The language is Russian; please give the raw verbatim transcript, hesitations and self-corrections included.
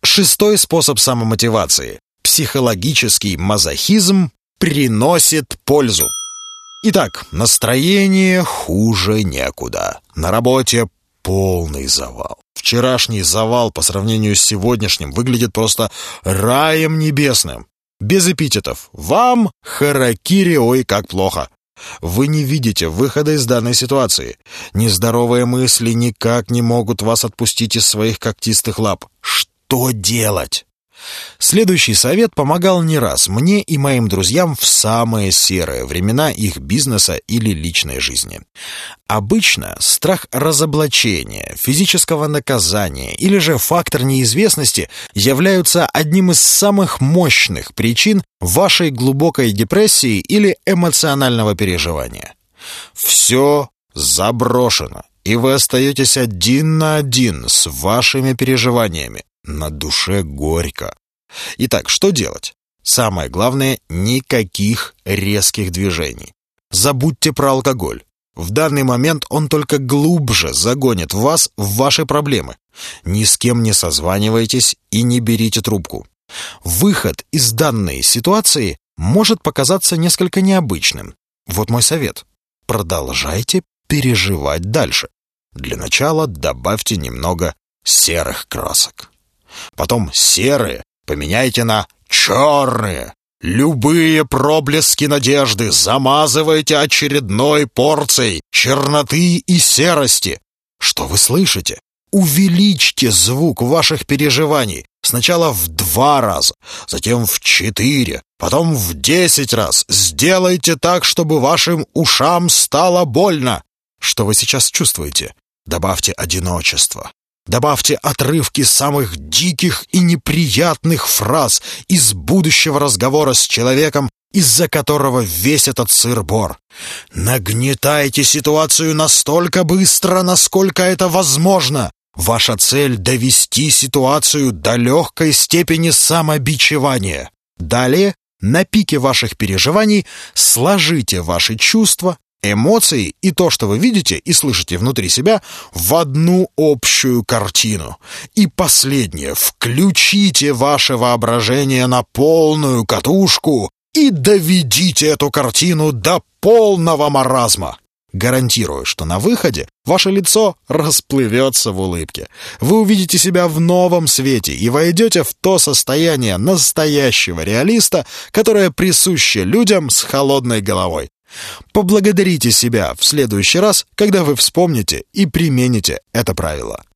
Шестой способ самомотивации. Психологический мазохизм приносит пользу. Итак, настроение хуже некуда. На работе полный завал. Вчерашний завал по сравнению с сегодняшним выглядит просто раем небесным. Без эпитетов. Вам харакири, ой, как плохо. Вы не видите выхода из данной ситуации. Нездоровые мысли никак не могут вас отпустить из своих когтистых лап. Что делать? Следующий совет помогал не раз мне и моим друзьям в самые серые времена их бизнеса или личной жизни. Обычно страх разоблачения, физического наказания или же фактор неизвестности являются одним из самых мощных причин вашей глубокой депрессии или эмоционального переживания. Все заброшено, и вы остаетесь один на один с вашими переживаниями. На душе горько. Итак, что делать? Самое главное, никаких резких движений. Забудьте про алкоголь. В данный момент он только глубже загонит вас в ваши проблемы. Ни с кем не созванивайтесь и не берите трубку. Выход из данной ситуации может показаться несколько необычным. Вот мой совет. Продолжайте переживать дальше. Для начала добавьте немного серых красок. Потом серые поменяйте на черные. Любые проблески надежды замазывайте очередной порцией черноты и серости. Что вы слышите? Увеличьте звук ваших переживаний. Сначала в два раза, затем в четыре, потом в десять раз. Сделайте так, чтобы вашим ушам стало больно. Что вы сейчас чувствуете? Добавьте одиночество. Добавьте отрывки самых диких и неприятных фраз из будущего разговора с человеком, из-за которого весь этот сыр-бор. Нагнетайте ситуацию настолько быстро, насколько это возможно. Ваша цель — довести ситуацию до легкой степени самобичевания. Далее, на пике ваших переживаний, сложите ваши чувства, эмоции и то, что вы видите и слышите внутри себя, в одну общую картину. И последнее. Включите ваше воображение на полную катушку и доведите эту картину до полного маразма. Гарантирую, что на выходе ваше лицо расплывется в улыбке. Вы увидите себя в новом свете и войдете в то состояние настоящего реалиста, которое присуще людям с холодной головой. Поблагодарите себя в следующий раз, когда вы вспомните и примените это правило.